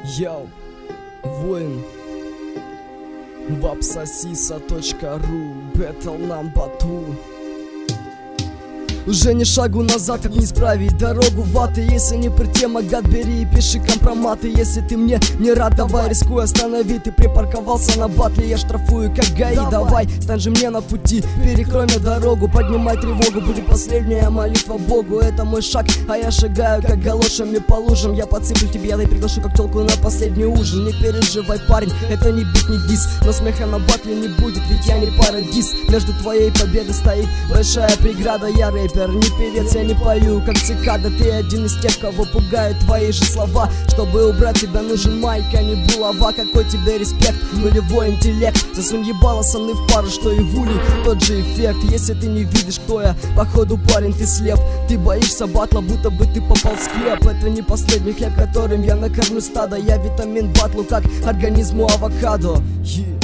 Йоу, воин, Вапсосиса.ру, Бэтл нам бату. Уже ни шагу назад, как не исправить дорогу ваты. Если не при тема, гад, бери и пиши компроматы. Если ты мне не рад, давай, рискуй, останови. Ты припарковался на батле, я штрафую, как ГАИ. Давай, стань же мне на пути, перекрой мне дорогу. Поднимай тревогу, будет последняя молитва Богу. Это мой шаг, а я шагаю, как галошами по лужам. Я подсыплю тебе яд и приглашу, как телку на последний ужин. Не переживай, парень, это не бит, не дис. Но смеха на батле не будет, ведь я не парадис. Между твоей победой стоит большая преграда. Я рэпер, не певец, я не пою, как цикада. Ты один из тех, кого пугают твои же слова. Чтобы убрать тебя, нужен майк, а не булава. Какой тебе респект, нулевой интеллект. Засунь ебало со мной в пару, что и в улей тот же эффект. Если ты не видишь, кто я, походу, парень, ты слеп. Ты боишься батла, будто бы ты попал в склеп. Это не последний хлеб, которым я накормлю стадо. Я витамин батлу, как организму авокадо.